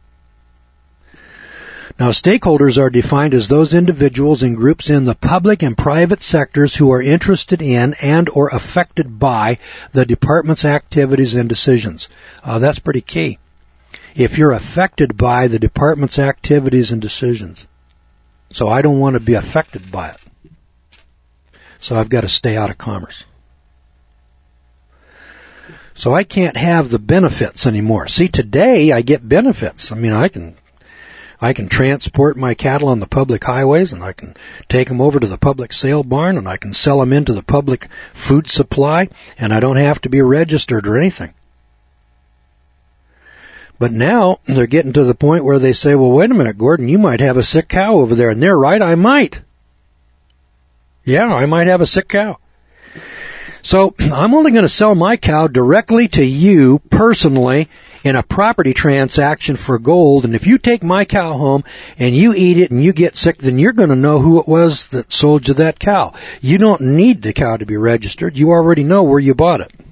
Now, stakeholders are defined as those individuals and groups in the public and private sectors who are interested in and or affected by the department's activities and decisions. That's pretty key. If you're affected by the department's activities and decisions. So I don't want to be affected by it. So I've got to stay out of commerce. So I can't have the benefits anymore. See, today I get benefits. I mean, I can transport my cattle on the public highways, and I can take them over to the public sale barn, and I can sell them into the public food supply, and I don't have to be registered or anything. But now they're getting to the point where they say, well, wait a minute, Gordon, you might have a sick cow over there. And they're right, I might. Yeah, I might have a sick cow. So I'm only going to sell my cow directly to you personally in a property transaction for gold. And if you take my cow home and you eat it and you get sick, then you're going to know who it was that sold you that cow. You don't need the cow to be registered. You already know where you bought it.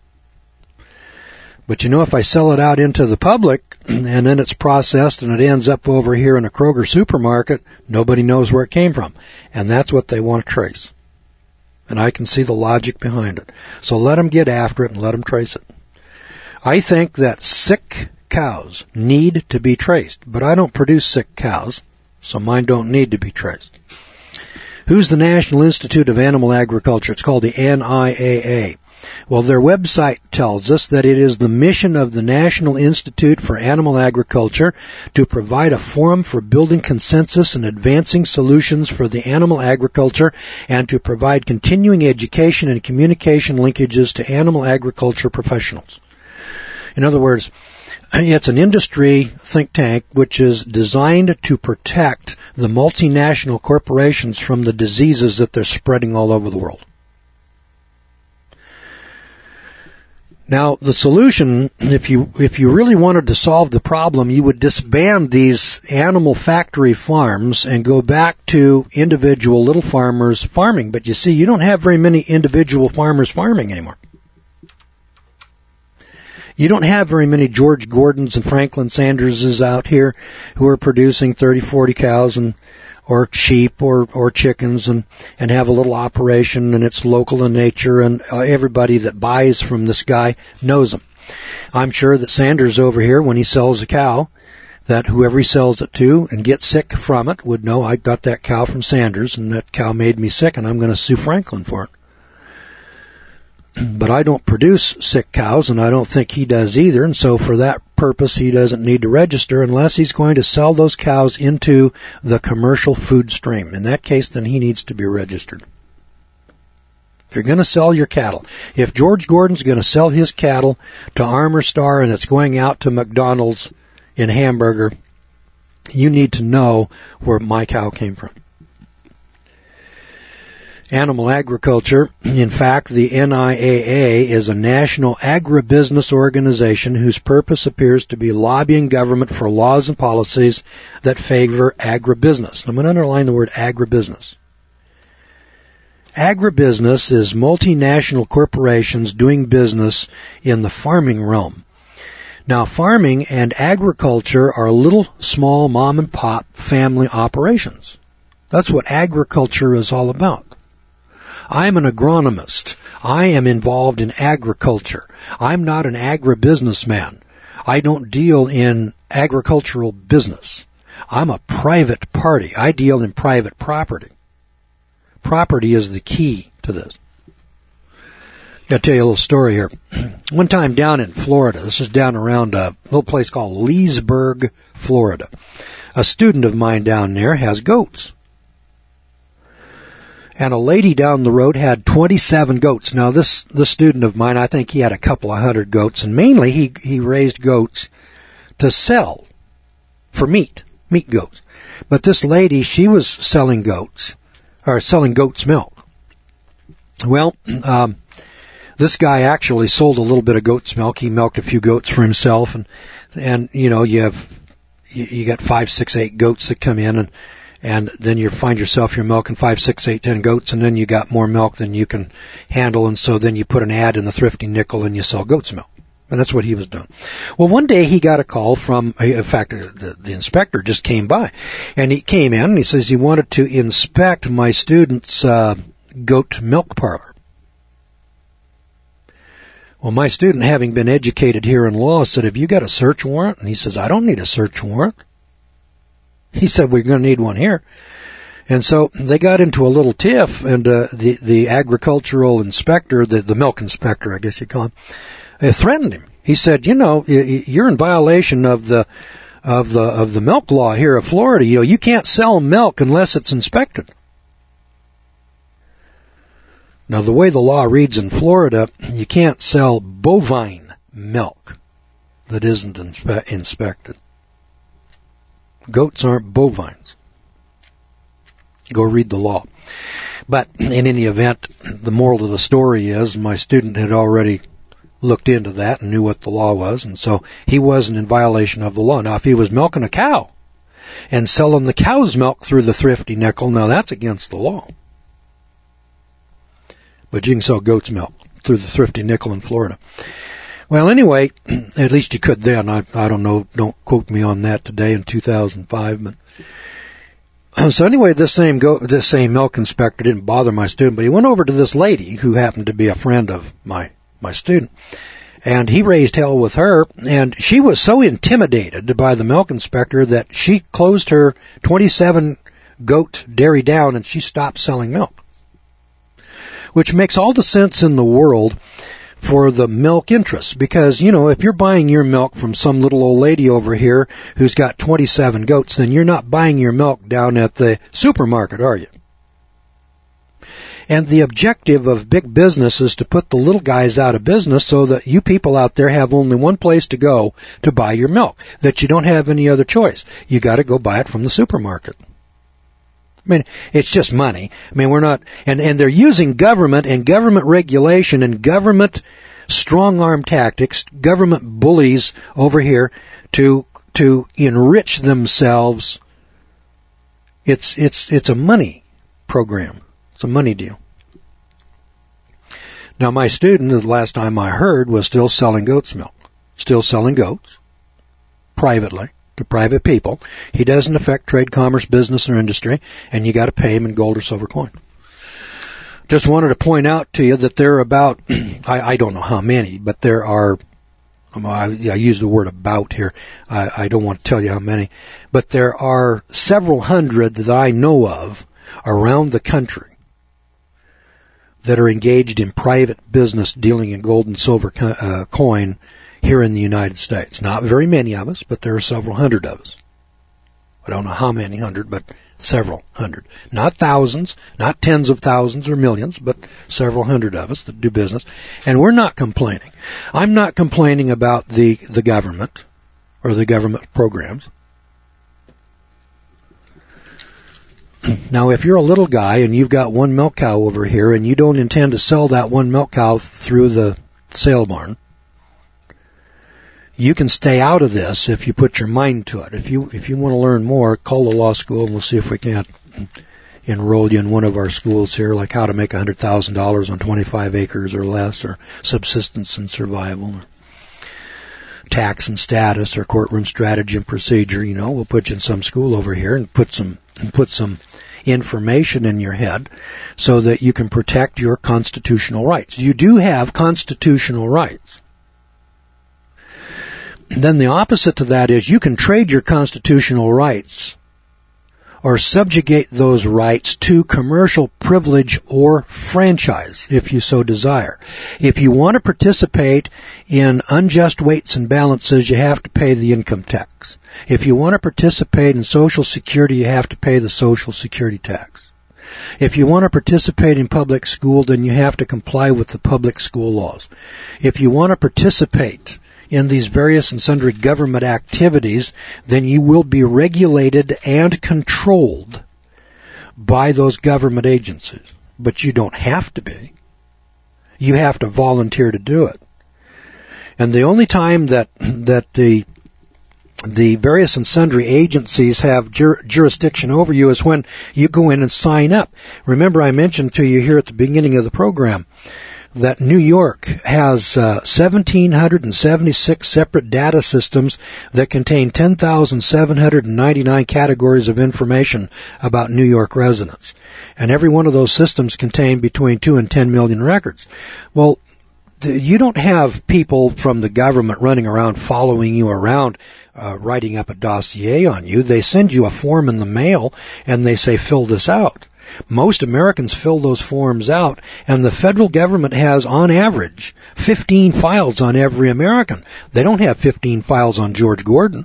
But you know, if I sell it out into the public and then it's processed and it ends up over here in a Kroger supermarket, nobody knows where it came from. And that's what they want to trace. And I can see the logic behind it. So let them get after it and let them trace it. I think that sick cows need to be traced, but I don't produce sick cows, so mine don't need to be traced. Who's the National Institute of Animal Agriculture? It's called the NIAA. Well, their website tells us that it is the mission of the National Institute for Animal Agriculture to provide a forum for building consensus and advancing solutions for the animal agriculture, and to provide continuing education and communication linkages to animal agriculture professionals. In other words, it's an industry think tank which is designed to protect the multinational corporations from the diseases that they're spreading all over the world. Now, the solution, if you really wanted to solve the problem, you would disband these animal factory farms and go back to individual little farmers farming. But you see, you don't have very many individual farmers farming anymore. You don't have very many George Gordons and Franklin Sanderses out here who are producing 30, 40 cows or sheep or chickens and have a little operation, and it's local in nature, and everybody that buys from this guy knows him. I'm sure that Sanders over here, when he sells a cow, that whoever he sells it to and gets sick from it would know, I got that cow from Sanders and that cow made me sick and I'm going to sue Franklin for it. But I don't produce sick cows, and I don't think he does either, and so for that purpose he doesn't need to register unless he's going to sell those cows into the commercial food stream. In that case, then he needs to be registered. If you're going to sell your cattle, if George Gordon's going to sell his cattle to Armour Star and it's going out to McDonald's in Hamburger, you need to know where my cow came from. Animal agriculture. In fact, the NIAA is a national agribusiness organization whose purpose appears to be lobbying government for laws and policies that favor agribusiness. I'm going to underline the word agribusiness. Agribusiness is multinational corporations doing business in the farming realm. Now, farming and agriculture are little, small, mom-and-pop family operations. That's what agriculture is all about. I'm an agronomist. I am involved in agriculture. I'm not an agribusinessman. I don't deal in agricultural business. I'm a private party. I deal in private property. Property is the key to this. I'll tell you a little story here. One time down in Florida, this is down around a little place called Leesburg, Florida. A student of mine down there has goats. And a lady down the road had 27 goats. Now, this student of mine, I think he had a couple of hundred goats, and mainly he raised goats to sell for meat goats. But this lady, she was selling goats milk. Well, this guy actually sold a little bit of goat's milk. He milked a few goats for himself, and you know, you got 5, 6, 8 goats that come in, and then you find yourself you're milking 5, 6, 8, 10 goats, and then you got more milk than you can handle, and so then you put an ad in the Thrifty Nickel and you sell goat's milk. And that's what he was doing. Well, one day he got a call from, in fact, the inspector just came by, and he came in and he says he wanted to inspect my student's goat milk parlor. Well, my student, having been educated here in law, said, "Have you got a search warrant?" And he says, "I don't need a search warrant." He said, "We're going to need one here." And so they got into a little tiff, and the agricultural inspector, the milk inspector, I guess you call him, threatened him. He said, "You know, you're in violation of the milk law here of Florida. You know, you can't sell milk unless it's inspected." Now, the way the law reads in Florida, you can't sell bovine milk that isn't inspected. Goats aren't bovines. Go read the law. But in any event, the moral of the story is my student had already looked into that and knew what the law was, and so he wasn't in violation of the law. Now, if he was milking a cow and selling the cow's milk through the Thrifty Nickel, now that's against the law. But you can sell goat's milk through the Thrifty Nickel in Florida. Well, anyway, at least you could then. I don't know. Don't quote me on that today in 2005. But so anyway, this same milk inspector didn't bother my student, but he went over to this lady who happened to be a friend of my student, and he raised hell with her. And she was so intimidated by the milk inspector that she closed her 27 goat dairy down, and she stopped selling milk. Which makes all the sense in the world for the milk interests. Because, you know, if you're buying your milk from some little old lady over here who's got 27 goats, then you're not buying your milk down at the supermarket, are you? And the objective of big business is to put the little guys out of business so that you people out there have only one place to go to buy your milk, that you don't have any other choice. You got to go buy it from the supermarket. I mean, it's just money. I mean, we're not, and they're using government and government regulation and government strong-arm tactics, government bullies over here to enrich themselves. It's a money program. It's a money deal. Now, my student, the last time I heard, was still selling goat's milk, still selling goats privately to private people. He doesn't affect trade, commerce, business, or industry, and you got to pay him in gold or silver coin. Just wanted to point out to you that there are about, I don't know how many, but there are, I use the word about here. I don't want to tell you how many, but there are several hundred that I know of around the country that are engaged in private business dealing in gold and silver coin here in the United States. Not very many of us, but there are several hundred of us. I don't know how many hundred, but several hundred. Not thousands, not tens of thousands or millions, but several hundred of us that do business. And we're not complaining. I'm not complaining about the government or the government programs. Now, if you're a little guy and you've got one milk cow over here and you don't intend to sell that one milk cow through the sale barn, you can stay out of this if you put your mind to it. If you want to learn more, call the law school and we'll see if we can't enroll you in one of our schools here, like how to make $100,000 on 25 acres or less, or subsistence and survival, or tax and status, or courtroom strategy and procedure. We'll put you in some school over here and put some information in your head so that you can protect your constitutional rights. You do have constitutional rights. Then the opposite to that is you can trade your constitutional rights or subjugate those rights to commercial privilege or franchise, if you so desire. If you want to participate in unjust weights and balances, you have to pay the income tax. If you want to participate in Social Security, you have to pay the Social Security tax. If you want to participate in public school, then you have to comply with the public school laws. If you want to participate in these various and sundry government activities, then you will be regulated and controlled by those government agencies. But you don't have to be. You have to volunteer to do it. And the only time that the various and sundry agencies have jurisdiction over you is when you go in and sign up. Remember, I mentioned to you here at the beginning of the program that New York has 1,776 separate data systems that contain 10,799 categories of information about New York residents. And every one of those systems contain between 2 and 10 million records. Well, you don't have people from the government running around following you around, writing up a dossier on you. They send you a form in the mail and they say, fill this out. Most Americans fill those forms out, and the federal government has, on average, 15 files on every American. They don't have 15 files on George Gordon.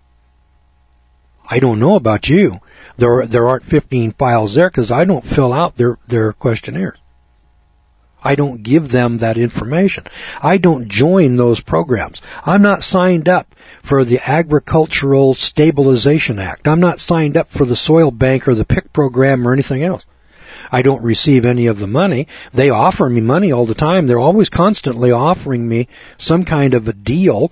I don't know about you. There aren't 15 files there because I don't fill out their questionnaires. I don't give them that information. I don't join those programs. I'm not signed up for the Agricultural Stabilization Act. I'm not signed up for the Soil Bank or the PIC program or anything else. I don't receive any of the money. They offer me money all the time. They're always constantly offering me some kind of a deal.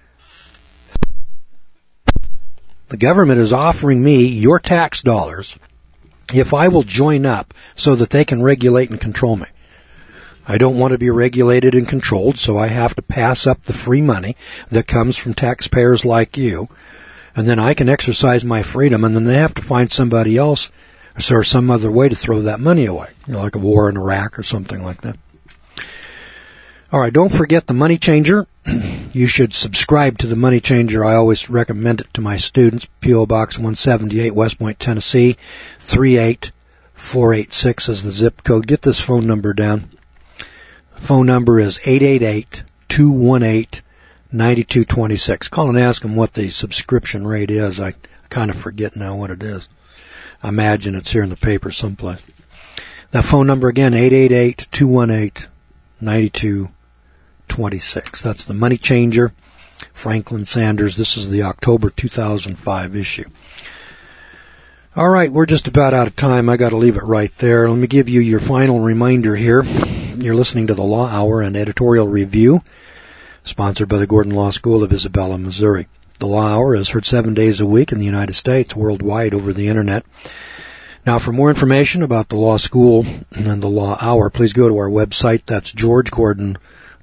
The government is offering me your tax dollars if I will join up so that they can regulate and control me. I don't want to be regulated and controlled, so I have to pass up the free money that comes from taxpayers like you, and then I can exercise my freedom, and then they have to find somebody else or some other way to throw that money away, like a war in Iraq or something like that. All right, don't forget the Money Changer. You should subscribe to the Money Changer. I always recommend it to my students. P.O. Box 178, West Point, Tennessee, 38486 is the zip code. Get this phone number down. The phone number is 888-218-9226. Call and ask them what the subscription rate is. I kind of forget now what it is. I imagine it's here in the paper someplace. That phone number again, 888-218-9226. That's the Money Changer, Franklin Sanders. This is the October 2005 issue. All right, we're just about out of time. I got to leave it right there. Let me give you your final reminder here. You're listening to the Law Hour and Editorial Review, sponsored by the Gordon Law School of Isabella, Missouri. The Law Hour is heard 7 days a week in the United States, worldwide over the Internet. Now, for more information about the Law School and the Law Hour, please go to our website. That's georgegordon.org,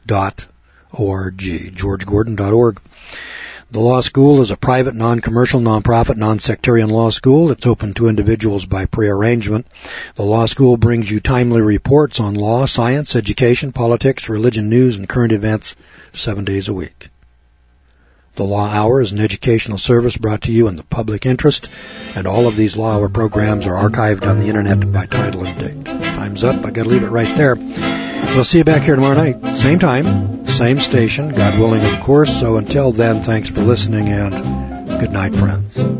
georgegordon.org. The Law School is a private, non-commercial, non-profit, non-sectarian law school. It's open to individuals by prearrangement. The Law School brings you timely reports on law, science, education, politics, religion, news, and current events 7 days a week. The Law Hour is an educational service brought to you in the public interest, and all of these Law Hour programs are archived on the Internet by title and date. Time's up. I got to leave it right there. We'll see you back here tomorrow night. Same time, same station, God willing, of course. So until then, thanks for listening, and good night, friends.